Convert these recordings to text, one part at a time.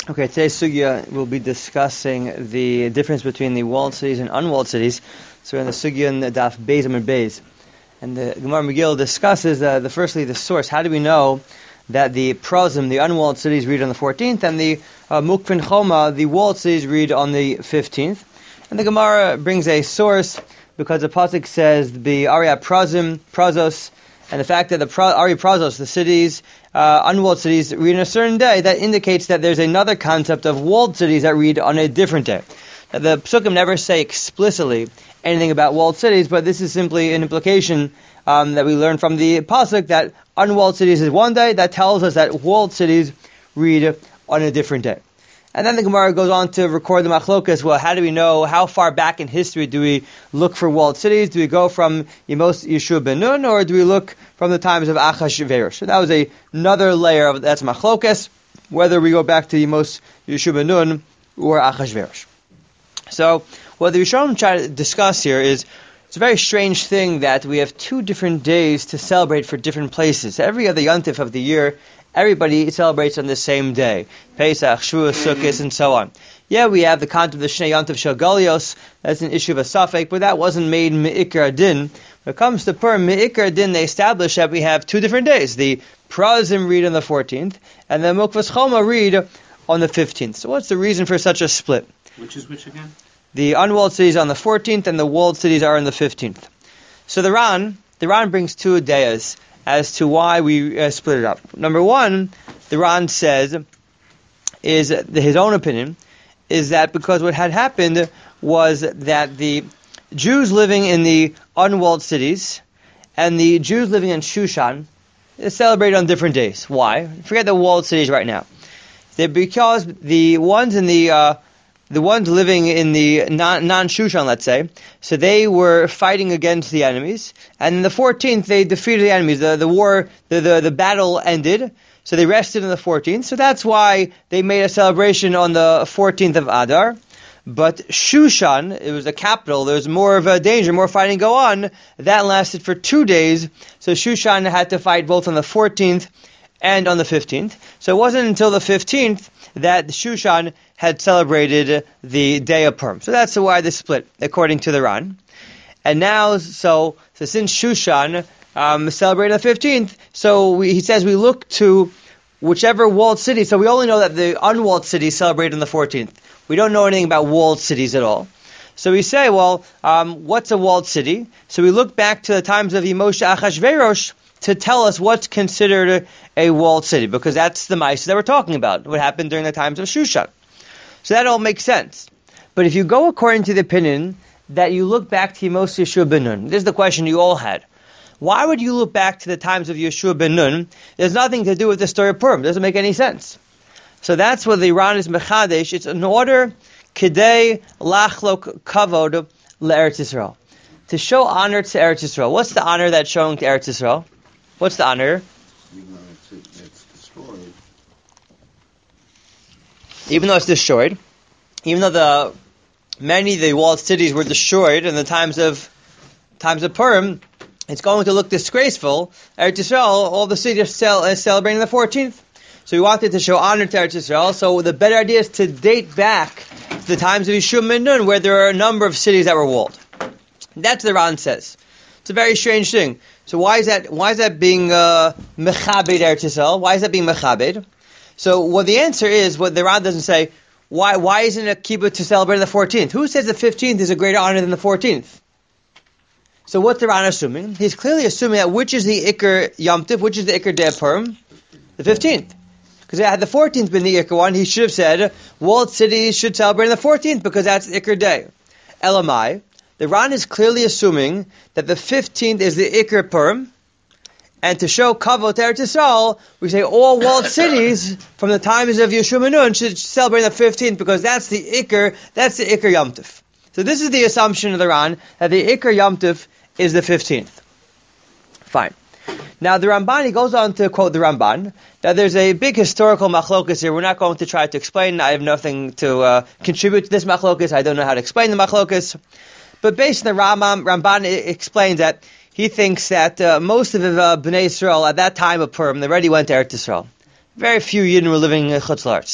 Okay, today's sugya will be discussing the difference between the walled cities and unwalled cities. So we're in the sugya in the Daf Beis Amud Beis, and the Gemara Megillah discusses firstly the source. How do we know that the Prozim, the unwalled cities, read on the 14th, and the Mukfin Choma, the walled cities, read on the 15th? And the Gemara brings a source because the pasuk says the Arya Prozim, Prozos, and the fact that the Ari Prazos, the cities, unwalled cities, read on a certain day, that indicates that there's another concept of walled cities that read on a different day. Now, the Psukim never say explicitly anything about walled cities, but this is simply an implication that we learn from the pasuk that unwalled cities is one day. That tells us that walled cities read on a different day. And then the Gemara goes on to record the machlokas. Well, how do we know, how far back in history do we look for walled cities? Do we go from Yemos Yeshua ben Nun, or do we look from the times of Achashverosh? So that was another layer of, that's machlokas, whether we go back to Yemos Yeshua ben Nun or Achashverosh. So what the Rishonim try to discuss here is, it's a very strange thing that we have two different days to celebrate for different places. Every other yontif of the year, everybody celebrates on the same day. Pesach, Shavuos, Sukkot, and so on. Yeah, we have the concept of the Shnei Yontif Shel Galios. That's an issue of a suffix, but that wasn't made Me'ikar Adin. When it comes to Purim, Me'ikar Adin, they established that we have two different days. The Prazim read on the 14th, and the Mukvas Choma read on the 15th. So what's the reason for such a split? Which is which again? The unwalled cities are on the 14th, and the walled cities are on the 15th. So the Ran brings two ideyas as to why we split it up. Number one, the Ran says, is his own opinion, is that because what had happened was that the Jews living in the unwalled cities and the Jews living in Shushan celebrated on different days. Why? Forget the walled cities right now. Because the ones in the ones living in the non-Shushan, let's say, so they were fighting against the enemies, and in the 14th they defeated the enemies. The war, the battle ended, so they rested on the 14th. So that's why they made a celebration on the 14th of Adar. But Shushan, it was the capital, there was more of a danger, more fighting go on. That lasted for 2 days, so Shushan had to fight both on the 14th and on the 15th. So it wasn't until the 15th that Shushan had celebrated the day of Purim. So that's why they split, according to the Ran. And now, so since Shushan celebrated the 15th, so he says we look to whichever walled city. So we only know that the unwalled cities celebrated on the 14th. We don't know anything about walled cities at all. So we say, well, what's a walled city? So we look back to the times of Yemoshe Achashverosh to tell us what's considered a walled city, because that's the mice that we're talking about, what happened during the times of Shushan. So that all makes sense. But if you go according to the opinion that you look back to Yemos Yeshua ben Nun, this is the question you all had. Why would you look back to the times of Yeshua ben Nun? There's nothing to do with the story of Purim. It doesn't make any sense. So that's what the Ran is mechadesh. It's an order kidei lachlok kavod le'Eretz Yisrael, to show honor to Eretz Yisrael. What's the honor that's showing to Eretz Yisrael? What's the honor? It's destroyed. Even though it's destroyed, even though many of the walled cities were destroyed in the times of Purim, it's going to look disgraceful. Eretz Yisrael, all the cities are celebrating the 14th. So we wanted to show honor to Eretz Yisrael. So the better idea is to date back to the times of Yeshua ben Nun, where there are a number of cities that were walled. That's what the Ran says. It's a very strange thing. So why is that being mechabed Eretz Yisrael? Why is that being mechabed? So the answer is, what the Ran doesn't say, why isn't it kibbutz to celebrate the 14th? Who says the 15th is a greater honor than the 14th? So what's the Ran assuming? He's clearly assuming that which is the Iker Yom Tov, which is the Iker Day of Purim? The 15th. Because had the 14th been the Iker one, he should have said, walled cities should celebrate on the 14th, because that's the Iker Day. Elamai. The Ran is clearly assuming that the 15th is the Iker Purim, and to show kavod to Eretz Yisrael, we say all walled cities from the times of Yeshua ben Nun should celebrate the 15th, because that's the Iker Yom Tov. So this is the assumption of the Ran, that the Iker Yom Tov is the 15th. Fine. Now the Ramban, he goes on to quote the Ramban. Now there's a big historical machlokas here. We're not going to try to explain. I have nothing to contribute to this machlokas. I don't know how to explain the machlokas. But based on the Ramban explains that he thinks that most of the Bnei Yisrael at that time of Purim, they already went to Eretz Yisrael. Very few Yidden were living in Chutz La'aretz.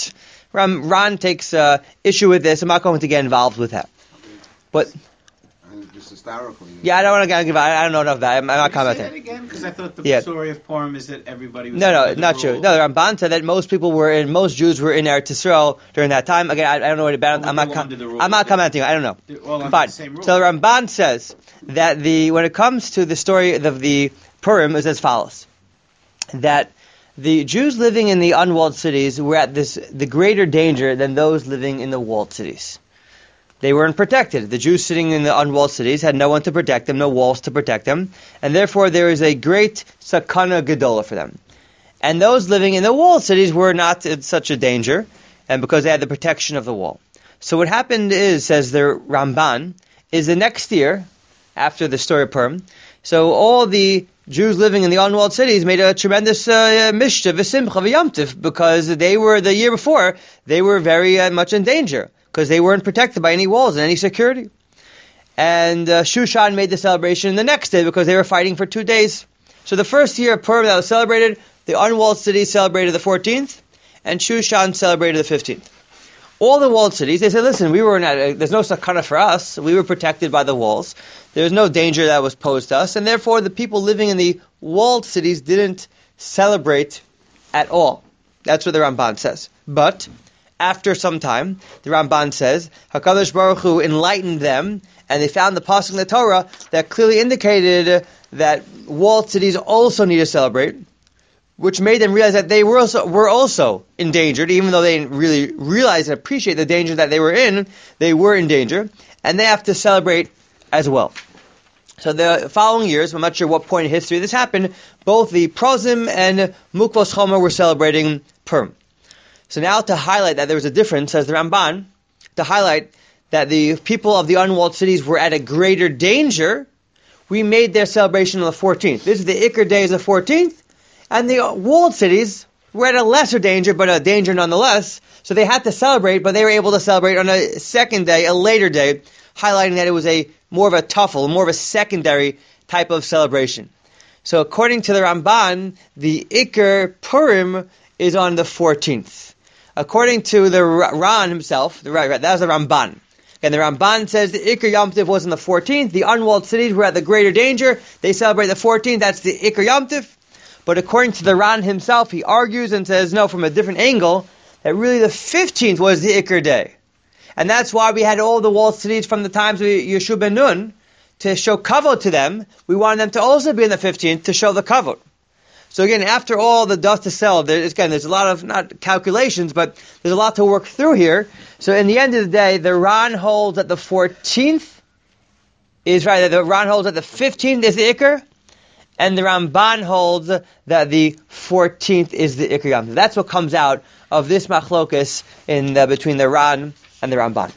Ran takes issue with this. I'm not going to get involved with that. But just historically. Yeah, I don't want to give. I don't know enough about it. I'm not commenting. Say that again, because I thought the story of Purim is that everybody was. No, not true. No, the Ramban said that most Jews were in Eretz Yisrael during that time. Again, I don't know what about. I'm not commenting. I don't know. Fine. So the Ramban says that when it comes to the story of the Purim is as follows: that the Jews living in the unwalled cities were at the greater danger than those living in the walled cities. They weren't protected. The Jews sitting in the unwalled cities had no one to protect them, no walls to protect them, and therefore there is a great sakana gedola for them. And those living in the walled cities were not in such a danger, and because they had the protection of the wall. So what happened is, says the Ramban, is the next year, after the story of Purim, so all the Jews living in the unwalled cities made a tremendous mishta, v'simcha, v'yamtiv, because they were, the year before, they were very much in danger, because they weren't protected by any walls and any security. And Shushan made the celebration the next day because they were fighting for 2 days. So the first year of Purim that was celebrated, the unwalled cities celebrated the 14th, and Shushan celebrated the 15th. All the walled cities, they said, listen, there's no sakana for us. We were protected by the walls. There's no danger that was posed to us, and therefore the people living in the walled cities didn't celebrate at all. That's what the Ramban says. But after some time, the Ramban says, HaKadosh Baruch Hu enlightened them, and they found the pasuk in the Torah that clearly indicated that walled cities also need to celebrate, which made them realize that they were also endangered, even though they didn't really realize and appreciate the danger that they were in danger, and they have to celebrate as well. So the following years, I'm not sure what point in history this happened, both the Prozim and Mukvos Chomer were celebrating Purim. So now to highlight that there was a difference, says the Ramban, to highlight that the people of the unwalled cities were at a greater danger, we made their celebration on the 14th. This is the Iker day is the 14th, and the walled cities were at a lesser danger, but a danger nonetheless, so they had to celebrate, but they were able to celebrate on a second day, a later day, highlighting that it was more of a tuffle, more of a secondary type of celebration. So according to the Ramban, the Iker Purim is on the 14th. According to the Ran himself, that was the Ramban. And the Ramban says the Iker Yom Tov was on the 14th. The unwalled cities were at the greater danger. They celebrate the 14th. That's the Iker Yom Tov. But according to the Ran himself, he argues and says, no, from a different angle, that really the 15th was the Iker day. And that's why we had all the walled cities from the times of Yeshua ben Nun to show kavod to them. We wanted them to also be in the 15th to show the kavod. So again, after all the dust to settle, there's a lot of, not calculations, but there's a lot to work through here. So in the end of the day, the Ran holds that the 14th is right, the Ran holds that the 15th is the Iker, and the Ramban holds that the 14th is the Iker Yom Tov. That's what comes out of this machlokas between the Ran and the Ramban.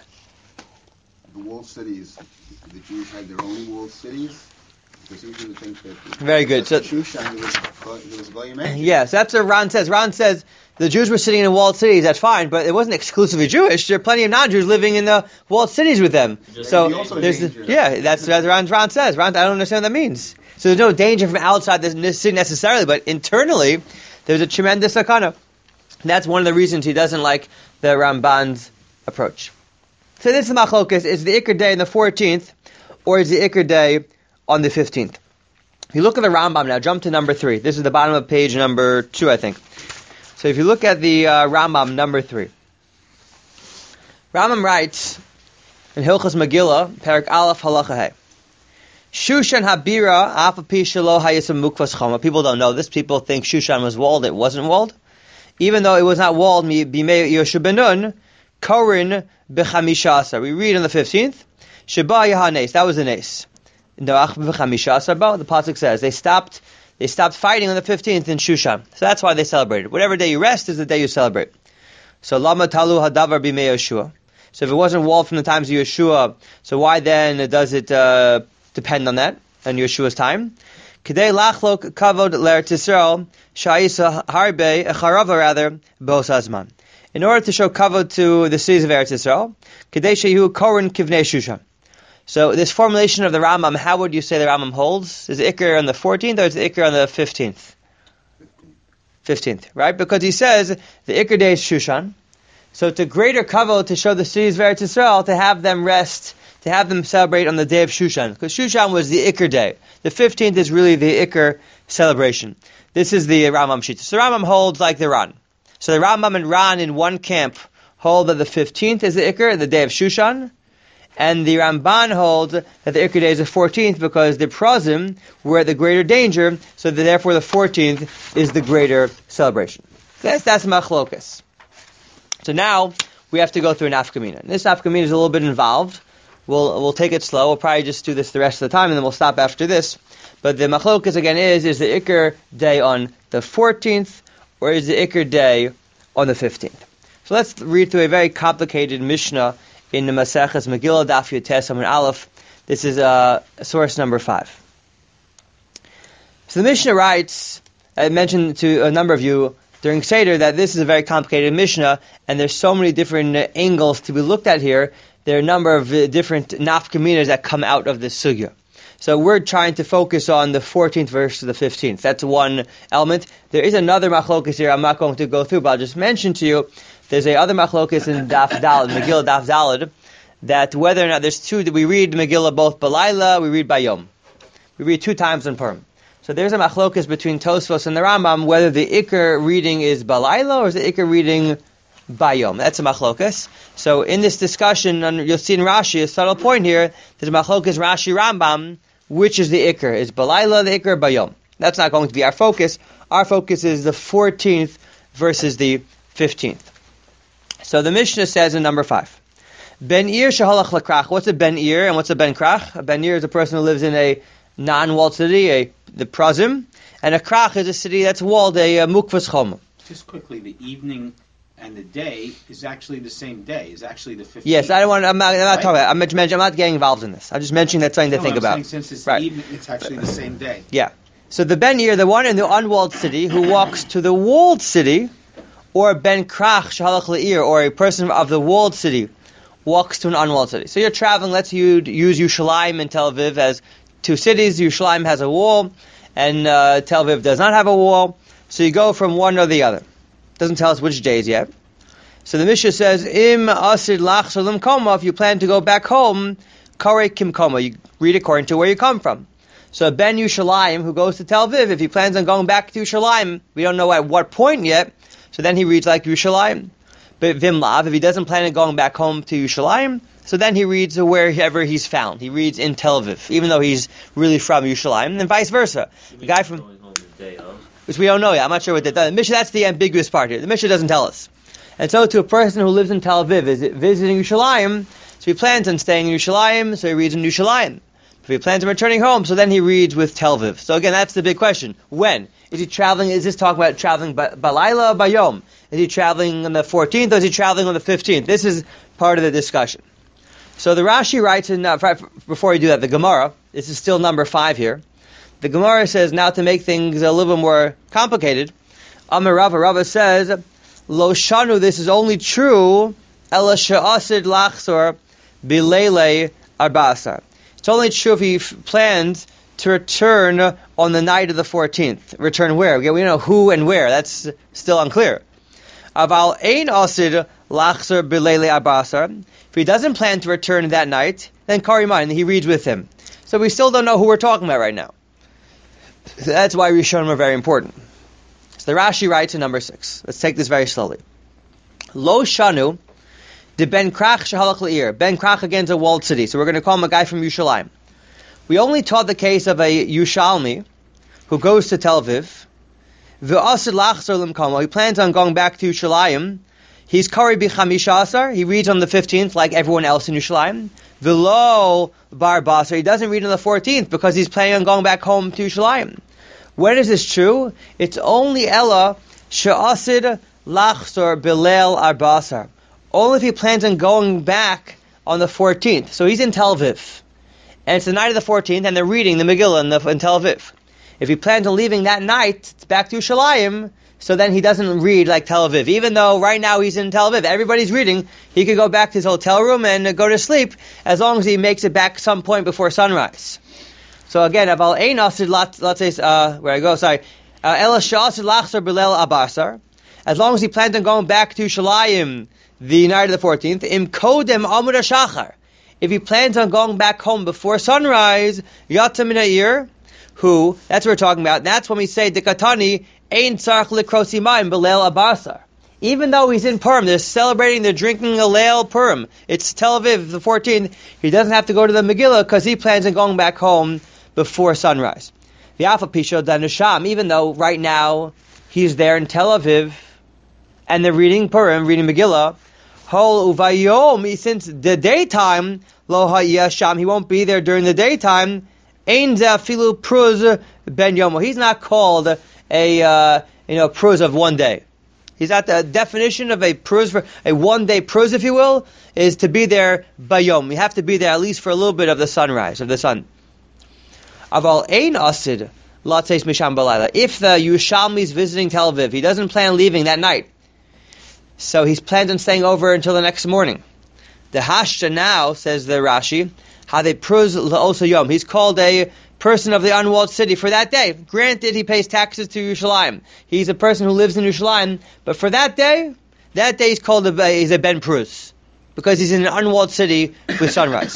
The walled cities, the Jews had their own walled cities? Because you would think that... Very good. So, Shushan, it was Goyim. Yes, that's what Ran says. Ran says the Jews were sitting in walled cities, that's fine, but it wasn't exclusively Jewish. There are plenty of non-Jews living in the walled cities with them. So that's what Ran says. I don't understand what that means. So there's no danger from outside the city necessarily, but internally, there's a tremendous sakana. And that's one of the reasons he doesn't like the Ramban's approach. So this is the machlokas. Is the Iker day on the 14th, or is the Iker day on the 15th? If you look at the Rambam now, jump to number 3. This is the bottom of page number 2, I think. So if you look at the Rambam, number 3. Rambam writes, in Hilchos Megillah, Perek Aleph Halacha Hey, Shushan Habira Afapi Shelo Hayisam Mukvas Choma. People don't know this. People think Shushan was walled. It wasn't walled. Even though it was not walled, Bimei Yeshua ben Nun, Korin B'chamisha. We read on the 15th, Sheba Yahanes. That was the Nes. The pasuk says they stopped fighting on the 15th in Shushan. So that's why they celebrated. Whatever day you rest is the day you celebrate. So Lama Talu Hadavar Bimei Yeshua. So if it wasn't walled from the times of Yeshua, so why then does it depend on that, on Yeshua's time? K'dei lachlok kavod l'Eretz Yisrael sha'isa harbe echarava rather bos hazman. In order to show kavod to the cities of Eretz Yisrael, k'dei shehu korin kivnei Shushan. So this formulation of the Rambam, how would you say the Rambam holds? Is the Iker on the 14th or is the Iker on the 15th? 15th, right? Because he says the Iker day is Shushan. So it's a greater kavod to show the cities of Eretz Yisrael, to have them rest, to have them celebrate on the day of Shushan. Because Shushan was the Iker day. The 15th is really the Iker celebration. This is the Rambam Shita. So Rambam holds like the Ran. So the Rambam and Ran in one camp hold that the 15th is the Iker, the day of Shushan. And the Ramban holds that the Iker day is the 14th because the Prazim were at the greater danger, so that therefore the 14th is the greater celebration. That's Machlokas. So now we have to go through an Nafkamina. This Nafkamina is a little bit involved. We'll take it slow. We'll probably just do this the rest of the time, and then we'll stop after this. But the Machlokas again is the Iker day on the 14th, or is the Iker day on the 15th? So let's read through a very complicated Mishnah in the Maseches Megillah Daf Yutes Amud Aleph. This is source number 5. So the Mishnah writes, I mentioned to a number of you during Seder that this is a very complicated Mishnah, and there's so many different angles to be looked at here. There are a number of different nafkaminas that come out of this sugya. So we're trying to focus on the 14th verse to the 15th. That's one element. There is another machlokas here I'm not going to go through, but I'll just mention to you, there's a other machlokas in Daf Daled, Megillah Daf Daled, that whether or not there's two, that we read Megillah both Balayla, we read Bayom. We read 2 times in Purim. So there's a machlokas between Tosfos and the Rambam, whether the Iker reading is Balayla or is the Iker reading Bayom. That's a machlokas. So in this discussion, you'll see in Rashi, a subtle point here, there's a machlokas Rashi Rambam, which is the Iker? Is Balayla the Iker or Bayom? That's not going to be our focus. Our focus is the 14th versus the 15th. So the Mishnah says in number 5, Ben Ir shahalach lakrach. What's a Ben Ir and what's a Ben Krach? A Ben Ir is a person who lives in a non-walled city, the Prazim, and a Krach is a city that's walled, a Mukvas Chom. Just quickly, the evening and the day is actually the same day. Is actually the 15th. Yes, I'm not talking about. I'm not getting involved in this. I'm just mentioning that's something to think about. Since it's evening, it's actually the same day. Yeah. So the Ben Ir, the one in the unwalled city who walks to the walled city, or Ben Krach shahalach le'ir, or a person of the walled city walks to an unwalled city. So you're traveling. Let's use Yerushalayim and Tel Aviv as 2 cities. Yerushalayim has a wall, and Tel Aviv does not have a wall. So you go from one or the other. Doesn't tell us which days yet. So the Mishnah says, Im asid lach salim koma, if you plan to go back home, kare kim koma, you read according to where you come from. So Ben Yerushalayim, who goes to Tel Aviv, if he plans on going back to Yerushalayim, we don't know at what point yet, so then he reads like Yerushalayim. But Vimlav, if he doesn't plan on going back home to Yerushalayim, so then he reads wherever he's found. He reads in Tel Aviv, even though he's really from Yerushalayim, and vice versa. The guy from, which we don't know yet. I'm not sure what that does. The Mishnah, that's the ambiguous part here. The Mishnah doesn't tell us. And so to a person who lives in Tel Aviv, is visiting Yerushalayim, so he plans on staying in Yerushalayim, so he reads in Yerushalayim. If he plans on returning home, so then he reads with Tel Aviv. So again, that's the big question. When? Is he traveling, is this talking about traveling Balayla or Bayom? Is he traveling on the 14th or is he traveling on the 15th? This is part of the discussion. So the Rashi writes, before you do that, the Gemara, this is still number 5 here. The Gemara says, now to make things a little bit more complicated, Amar Rava says, Lo shanu, this is only true, ela she'asid lachzor bilele arbasa. It's only true if he plans to return on the night of the 14th. Return where? We don't know who and where. That's still unclear. Aval ein asid lachzor bilele arbasa. If he doesn't plan to return that night, then kariman, he reads with him. So we still don't know who we're talking about right now. So that's why Rishonim are very important. So the Rashi writes in number 6. Let's take this very slowly. Lo shanu de Ben Krach shahalach le'ir. Ben Krach again is a walled city, so we're going to call him a guy from Yerushalayim. We only taught the case of a Yushalmi who goes to Tel Aviv. V'asid lachzor l'mkamo. He plans on going back to Yerushalayim. He's kari b'chamisha asar. He reads on the 15th like everyone else in Yerushalayim. V'lo bar basar. He doesn't read on the 14th because he's planning on going back home to Yerushalayim. When is this true? It's only Ella she'asid lachzor bilel arbasar. Only if he plans on going back on the 14th. So he's in Tel Aviv. And it's the night of the 14th, and they're reading the Megillah in Tel Aviv. If he plans on leaving that night, it's back to Yerushalayim, so then he doesn't read like Tel Aviv. Even though right now he's in Tel Aviv, everybody's reading, he could go back to his hotel room and go to sleep, as long as he makes it back some point before sunrise. So again, Aval ein asid, let's say, where I go, sorry, Ela sha'asid lachzor bilel abasar. As long as he plans on going back to Yerushalayim the night of the 14th, Im Kodem Amud HaShachar. If he plans on going back home before sunrise, Yatsa Min Ha'ir, who, that's what we're talking about, that's when we say, Dekatani, Ein Tzarech Likrosi Mayim B'Leil Abasar. Even though he's in Purim, they're celebrating, they're drinking a Leil Purim. It's Tel Aviv, the 14th. He doesn't have to go to the Megillah because he plans on going back home before sunrise. The Alpha Pisho Danasham, even though right now he's there in Tel Aviv and they're reading Purim, reading Megillah, Hol Uvayom, since the daytime, Lo Ha'yasham, he won't be there during the daytime, Ein Zafilu Pruz Ben Yomo. He's not called a pruz of one day. He's at the definition of a pruz, for a one-day pruz, if you will, is to be there bayom. You have to be there at least for a little bit of the sunrise, of the sun. Aval ein asid latzeis misham balayla. If the Yerushalmi is visiting Tel Aviv, he doesn't plan on leaving that night. So he's planned on staying over until the next morning. The hashta now, says the Rashi, how they pruz la'osa yom. He's called a person of the unwalled city for that day. Granted, he pays taxes to Yerushalayim. He's a person who lives in Yerushalayim, but for that day he's called he's a Ben Prus, because he's in an unwalled city with sunrise.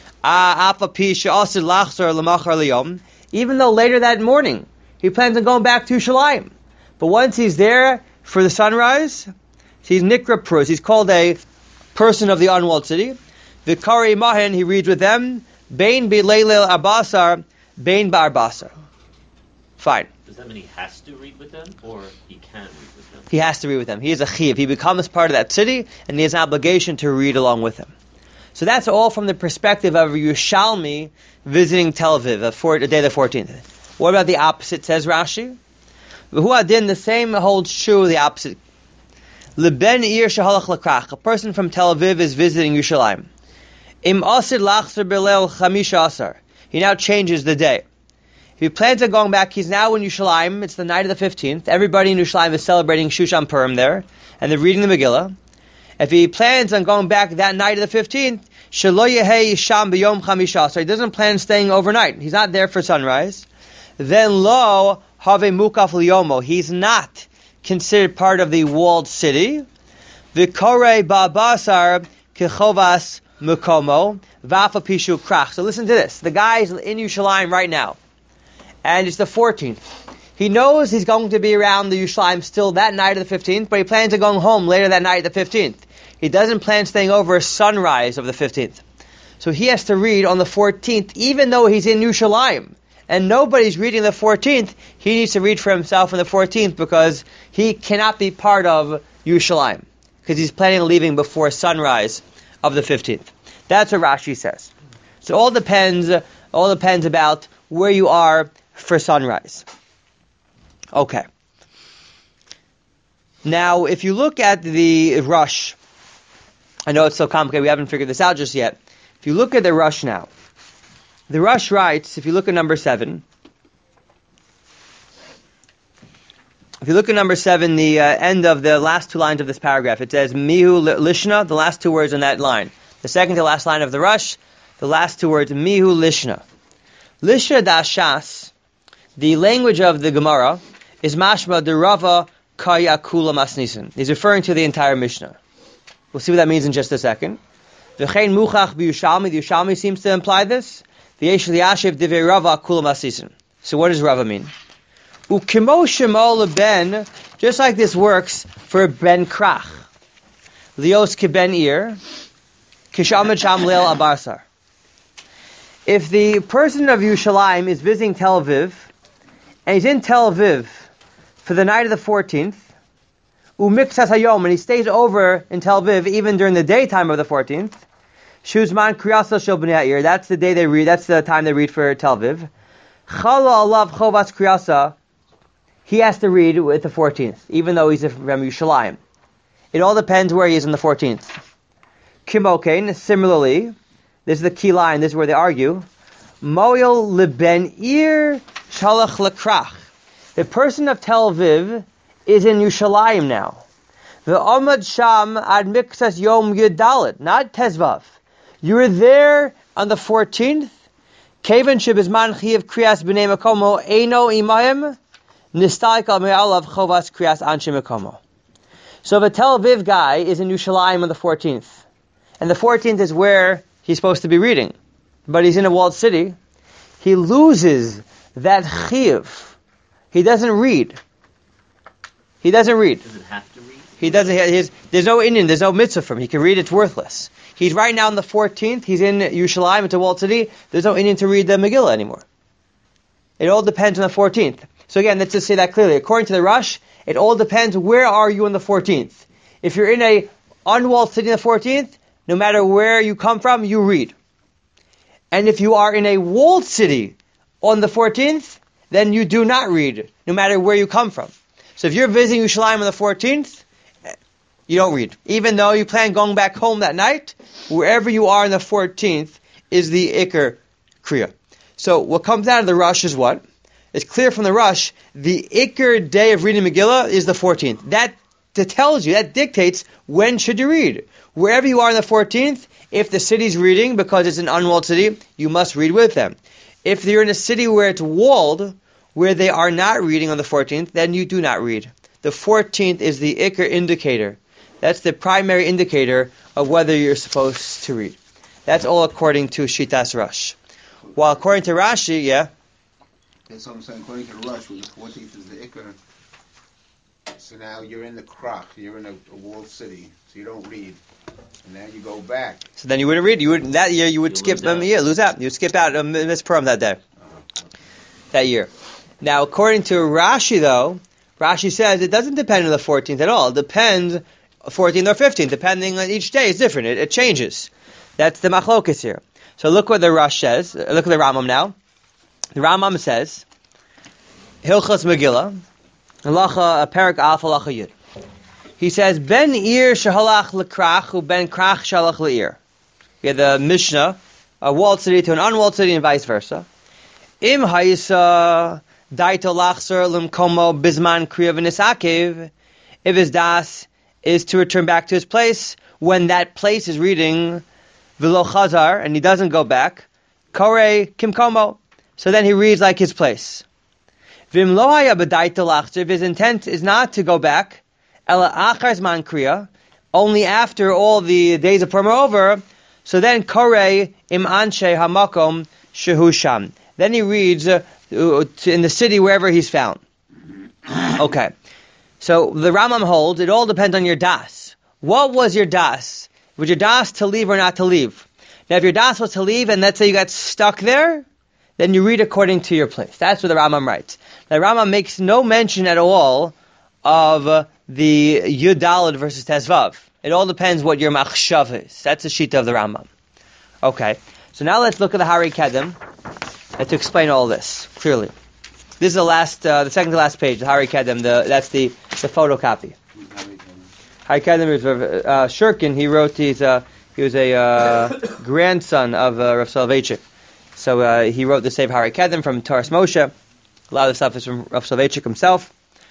Even though later that morning he plans on going back to Yerushalayim, but once he's there for the sunrise, he's Nikra Prus. He's called a person of the unwalled city. Vikari Mahin, he reads with them. Bain Bileilil Abasar. Bain Bar Basar. Fine. Does that mean he has to read with them, or he can read with them? He has to read with them. He is a chiv. He becomes part of that city, and he has an obligation to read along with them. So that's all from the perspective of Yerushalmi visiting Tel Aviv, the day of the 14th. What about the opposite, says Rashi? V'huadin, the same holds true, the opposite. Leben ir shehalach lakrach. A person from Tel Aviv is visiting Yerushalayim. Im asid lachzer b'leil chamisha asar. He now changes the day. If he plans on going back, he's now in Yerushalayim. It's the night of the 15th. Everybody in Yerushalayim is celebrating Shushan Purim there, and they're reading the Megillah. If he plans on going back that night of the 15th, Shelo Yehei Sham B'Yom Chamisha, so he doesn't plan on staying overnight. He's not there for sunrise. Then Lo Have Mukaf Liyomo. He's not considered part of the walled city. V'Korei Ba'Basar Kechovas Mukomo Vafa Pishu Krach. So listen to this. The guy's in Yerushalayim right now, and it's the 14th. He knows he's going to be around the Yerushalayim still that night of the 15th, but he plans on going home later that night of the 15th. He doesn't plan staying over sunrise of the 15th. So he has to read on the 14th, even though he's in Yerushalayim, and nobody's reading the 14th. He needs to read for himself on the 14th because he cannot be part of Yerushalayim because he's planning on leaving before sunrise of the 15th. That's what Rashi says. So all depends about where you are for sunrise. Okay. Now, if you look at the Rush, I know it's so complicated, we haven't figured this out just yet. If you look at the Rush now, the Rush writes, if you look at number 7, the end of the last two lines of this paragraph, it says, Mihu Lishna, the last two words on that line. The second to last line of the Rush, the last two words, Mihu Lishna. Lishna Dashas, the language of the Gemara, is Mashma de Rava Kaya Kula Masnisin. He's referring to the entire Mishnah. We'll see what that means in just a second. V'chein Muchach b'Yushalmi, the Yushalmi seems to imply this. V'yesh liyashiv divei Rava Kula Masnisin. So what does Rava mean? Ukimo Shemol Ben, just like this works for Ben Krach. Lios ke Ben Ir, Kishamad Sham Leil Abarsar. If the person of Yerushalayim is visiting Tel Aviv, and he's in Tel Aviv for the night of the 14th, Umiktsas Hayom, and he stays over in Tel Aviv even during the daytime of the 14th, Shuzman Kriyasa Shel Bnei Ha'ir, that's the day they read, that's the time they read for Tel Aviv. Chala Alav Chovas Kriyasa, he has to read with the 14th, even though he's from Yerushalayim. It all depends where he is on the 14th. Kimokain, similarly, this is the key line, this is where they argue, Moyel Leben Ir Shalach Lakrach. The person of Tel Aviv is in Yerushalayim now. The Amad Sham ad Miksas Yom Yudalit, not Tezvav. You were there on the 14th. Kevan Shibizman Chiyav Kriyas B'nei Makomo Eino Imayim Nistaik Al Me'alav Chovas Kriyas Anshe Makomo. So if a Tel Aviv guy is in Yerushalayim on the 14th, and the 14th is where he's supposed to be reading, but he's in a walled city, he loses that chiyuv. He doesn't read. He doesn't read. Does it have to read? He doesn't. There's no Indian. There's no mitzvah for him. He can read. It's worthless. He's right now on the 14th. He's in Yerushalayim. It's a walled city. There's no Indian to read the Megillah anymore. It all depends on the 14th. So again, let's just say that clearly. According to the Rush, it all depends where are you on the 14th. If you're in a unwalled city on the 14th, no matter where you come from, you read. And if you are in a walled city on the 14th, then you do not read, no matter where you come from. So if you're visiting Yerushalayim on the 14th, you don't read. Even though you plan going back home that night, wherever you are on the 14th is the Iker Kriya. So what comes out of the Rush is what? It's clear from the Rush, the Iker day of reading Megillah is the 14th. That tells you, that dictates when should you read. Wherever you are on the 14th, if the city's reading, because it's an unwalled city, you must read with them. If you're in a city where it's walled, where they are not reading on the 14th, then you do not read. The 14th is the Iker indicator. That's the primary indicator of whether you're supposed to read. That's all according to Shitas Rush. While according to Rashi, yeah? That's what I'm saying. According to the Rush, where the 14th is the Iker, so now you're in the Krach, you're in a walled city, so you don't read. And now you go back. So then you wouldn't read. That year you would skip. Lose out. You would skip out Miss Purim that day. That year. Now, according to Rashi, though, Rashi says it doesn't depend on the 14th at all. It depends 14th or 15th, depending on each day. It's different. It changes. That's the machlokas here. So look what the Rush says. Look at the Rambam now. The Rambam says, Hilchos Megillah, Halacha Perak Alpha Halacha Yud. He says, Ben Ir Shahalach Lekrach U Ben Krach Shalach Leir. We have the Mishnah, a walled city to an unwalled city and vice versa. Im Hayisa Daito Lachser Limkomo Bisman Kriya V'Nisakev. If his das is to return back to his place when that place is reading V'lo Chazar and he doesn't go back, Kore Kimkomo. So then he reads like his place. V'im lo haya b'daito lachzer. If his intent is not to go back, ela achar zman kriya, only after all the days of Purim are over, so then korei im anshe hamakom shehu sham. Then he reads in the city wherever he's found. Okay. So the Rambam holds, it all depends on your das. What was your das? Was your das to leave or not to leave? Now if your das was to leave and let's say you got stuck there, then you read according to your place. That's what the Rambam writes. The Rambam makes no mention at all of the Yud Daled versus Tezvav. It all depends what your machshav is. That's the shita of the Rambam. Okay, so now let's look at the Hari Kedem and to explain all this clearly. This is the second to last page, the Hari Kedem. That's the photocopy. Hari Kedem is Shurkin. He wrote he was a grandson of Rav Soloveitchik. So he wrote the Sefer Hari Kedem from Taras Moshe. A lot of the stuff is from Rav Soloveitchik himself.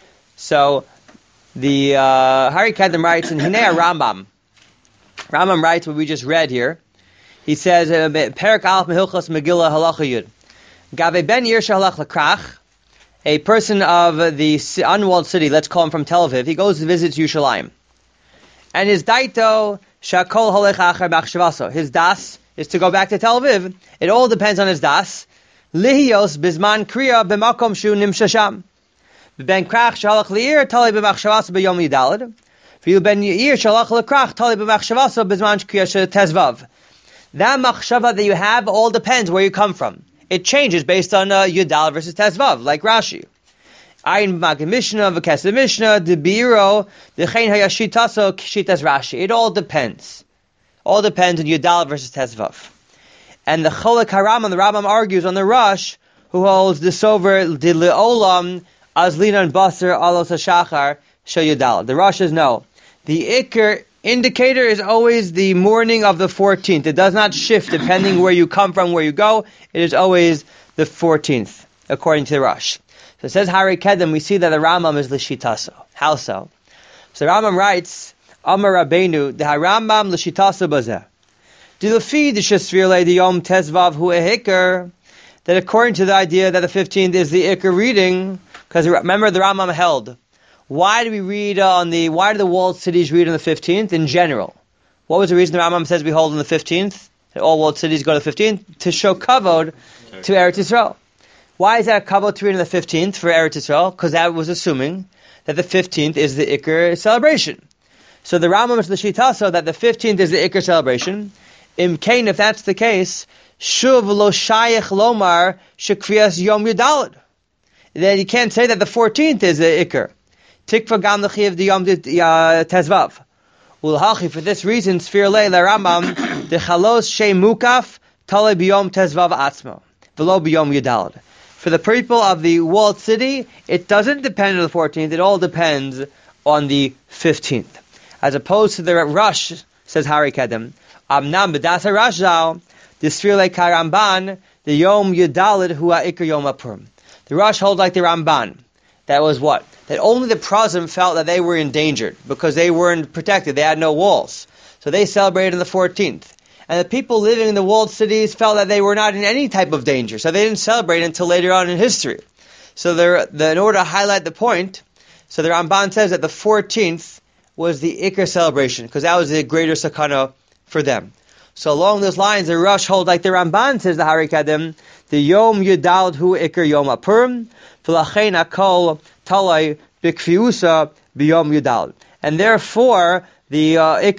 So the Hari Kedem writes in Hinei Rambam. Rambam writes what we just read here. He says, Perak Aleph Mehilchos Megillah Halacha Yud. Gave ben Yir Shahalach Lekrach, a person of the unwalled city, let's call him from Tel Aviv, he goes to visit Yerushalayim. And his daito Shakol Holech Achar Machshavaso. His das is to go back to Tel Aviv. It all depends on his das. Lihios Bisman Kriya B'makom Shu Nimshasham. Ben Krach Shalach Leir Tali B'machshavaso B'yom Yidalad. V'yu Ben Yir Shalach Lekrach Tali B'machshavaso B'zman Kriya Tezvav. That machshava that you have all depends where you come from. It changes based on Yudal versus Tezvav, like Rashi. Ayin B'magim Mishnah, V'kesed Mishnah, Debiro, D'chein Hayashitaso, Kshitas Rashi. It all depends. All depends on Yudal versus Tezvav. And the Cholek Haram and the Rambam argues on the Rush, who holds this over the Le'olam, Azlina and Basar, Alos HaShachar, Shel Yudal. The Rush says no. The Iker indicator is always the morning of the 14th. It does not shift depending where you come from, where you go. It is always the 14th, according to the Rush. So it says Hari Kedem, we see that the Rambam is L'shitaso. How so? So the Rambam writes, Amar Rabbeinu, the Rambam L'shitaso bazeh. Dilafi d'shesvirle d'yom tezvav hu ehikr, that according to the idea that the 15th is the Iker reading, because remember the Rambam held, why do we read why do the walled cities read on the 15th in general? What was the reason the Rambam says we hold on the 15th? That all walled cities go to the 15th? To show kavod to Eretz Yisrael. Why is that a kavod to read on the 15th for Eretz Yisrael? Because that was assuming that the 15th is the Iker celebration. So the Rambam is the Shita, so that the 15th is the Iker celebration. Im Kain, if that's the case, Shuv lo shayach lomar shekriyas yom yudalad. Then you can't say that the 14th is the Iker. Tikva gam l'chiv the yom tezvav. Ulhachi, for this reason, Sfir le Rambam, the chalos shei mukaf tale biyom tezvav atzmo, v'lo biyom yudalad. For the people of the walled city, it doesn't depend on the 14th, it all depends on the 15th. As opposed to the Rush, says Hari Kedem, Amnam b'das Rashal, the Sfir le Karamban, the Yom Yudalad hua Iker Yom Purim. The Rush holds like the Ramban. That was what? That only the Prazim felt that they were endangered because they weren't protected. They had no walls. So they celebrated on the 14th. And the people living in the walled cities felt that they were not in any type of danger. So they didn't celebrate until later on in history. So in order to highlight the point, so the Ramban says that the 14th was the Iker celebration because that was the greater sakana for them. So along those lines, the Rush holds like the Ramban says, the Hari Kadem, the Yom Yudalad hu Iker Yom HaPurim, v'lachein hakol talai b'kfiusa b'Yom Yudalad. And therefore, the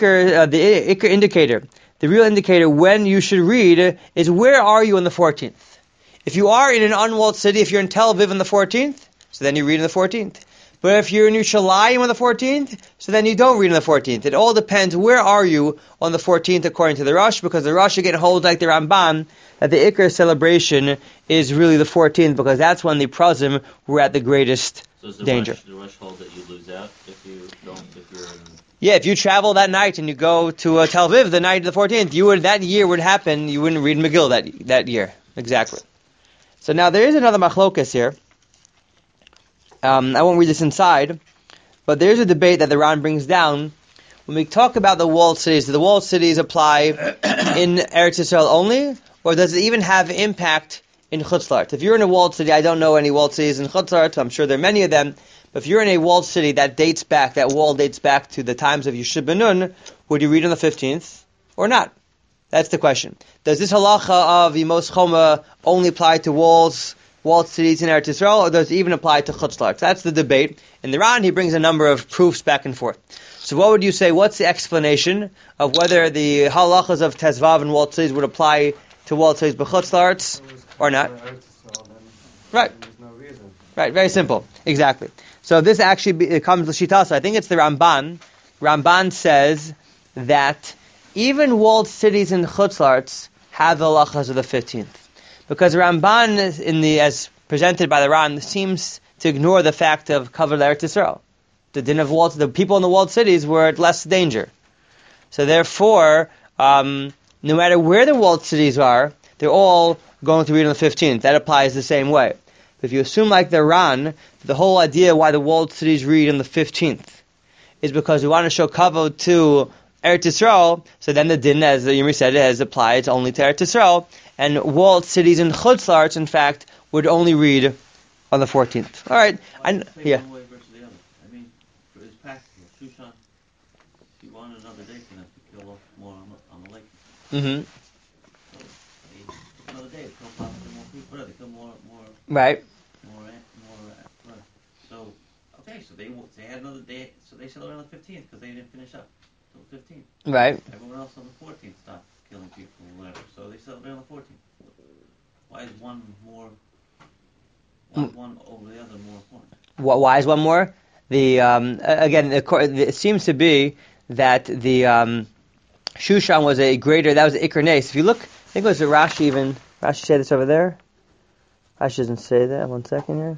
Iker indicator, the real indicator when you should read is where are you on the 14th. If you are in an unwalled city, if you're in Tel Aviv on the 14th, so then you read on the 14th. But if you're in Yerushalayim on the 14th, so then you don't read on the 14th. It all depends where are you on the 14th according to the Rush, because the Rush again holds like the Ramban that the Iker celebration is really the 14th because that's when the Prazim were at the greatest danger. The Rush hold that you lose out if you're in... Yeah, if you travel that night and you go to Tel Aviv the night of the 14th, that year would happen, you wouldn't read Megillah that year. Exactly. So now there is another machlokas here. I won't read this inside, but there's a debate that the Ran brings down. When we talk about the walled cities, do the walled cities apply in Eretz Yisrael only, or does it even have impact in Chutz La'aretz? If you're in a walled city, I don't know any walled cities in Chutz La'aretz, I'm sure there are many of them, but if you're in a walled city that wall dates back to the times of Yeshua ben Nun, would you read on the 15th or not? That's the question. Does this halacha of Yemos Choma only apply to walled cities in Eretz Yisrael, or does it even apply to Chutz La'aretz? That's the debate. In the Ran, he brings a number of proofs back and forth. So what would you say, what's the explanation of whether the halachas of Tezvav and walled cities would apply to walled cities but Chutz La'aretz or not? Right. Right, very simple. Exactly. So this actually comes to Shita. So I think it's the Ramban. Ramban says that even walled cities in Chutz La'aretz have the halachas of the 15th. Because Ramban, as presented by the Ran, seems to ignore the fact of Kavod Eretz Yisrael. The people in the walled cities were at less danger. So therefore, no matter where the walled cities are, they're all going to read on the 15th. That applies the same way. But if you assume like the Ran, the whole idea why the walled cities read on the 15th is because we want to show Kavod to Eretz Yisrael, so then the din, as the Yirmi said, has applied only to Eretz Yisrael, and walled cities in Chutz La'aretz, in fact, would only read on the 14th. All right, yeah. One way versus the other. I mean, it's practical. Shushan, if you want another day for them to kill off more on the lake. Mm-hmm. So, another day, it's going to possibly more people. Whatever, they kill more. Right. So, okay, so they had another day, so they celebrated on the 15th because they didn't finish up till the 15th. Right. Everyone else on the 14th stopped killing people or whatever, so they celebrated on the 14th. Why is one over the other more important? Why is one more? It seems to be that the Shushan was that was Iker Nes. If you look, I think it was Rashi said this over there. Rashi doesn't say that. 1 second here.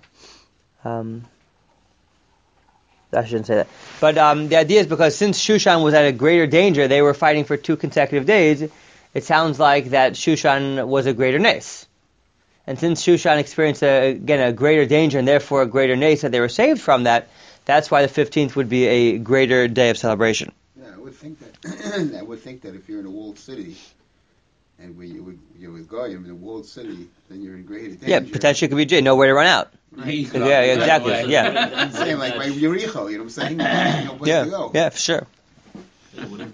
I shouldn't say that. But the idea is because since Shushan was at a greater danger, they were fighting for 2 consecutive days, it sounds like that Shushan was a greater nes. And since Shushan experienced, a greater danger and therefore a greater nes that they were saved from that, that's why the 15th would be a greater day of celebration. Yeah, I would think that if you're in a walled city And when you're with Goyim in a walled city, then you're in greater danger. Yeah, potentially could be nowhere to run out. There you go. Yeah, exactly. Right. Yeah. I'm saying like by Yericho, you know what I'm saying? There's no place to go. Yeah, for sure. Wouldn't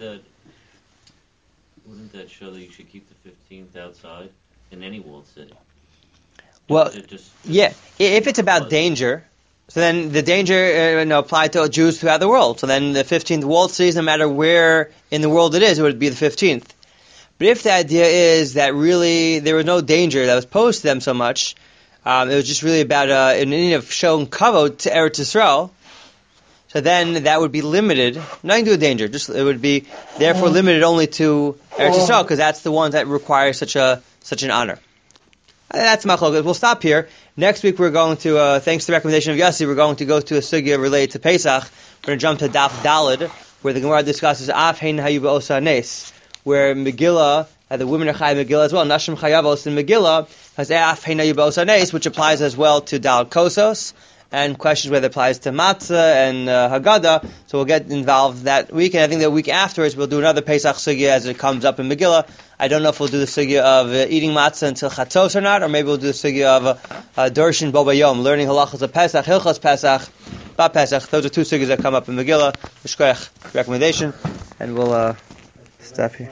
that show that you should keep the 15th outside in any walled city? Well, yeah. If it's about danger, so then the danger applied to Jews throughout the world. So then the 15th walled cities, no matter where in the world it is, it would be the 15th. But if the idea is that really there was no danger that was posed to them so much, it was just really about an need of showing kavod to Eretz Yisrael, so then that would be limited, nothing to do with danger, just it would be therefore limited only to Eretz Yisrael, because that's the one that requires such an honor. That's machlokas. We'll stop here. Next week we're going to, thanks to the recommendation of Yossi, we're going to go to a sugya related to Pesach. We're going to jump to Daf Daled, where the Gemara discusses Af Hein Hayu B'Osa Nes, where Megillah, the women are Chayav Megillah as well. Nashim Chayavos in Megillah has Af Hein Hayu B'Osa Nes, which applies as well to Dal Kosos, and questions whether it applies to Matzah and Haggadah. So we'll get involved that week, and I think the week afterwards we'll do another Pesach sugya as it comes up in Megillah. I don't know if we'll do the sugya of eating matzah until Chatzos or not, or maybe we'll do the sugya of Dorshin Bo Bayom, learning halachas of Pesach, Hilchos Pesach, Ba Pesach. Those are two sugyas that come up in Megillah. Mishkoach recommendation, and we'll stop here.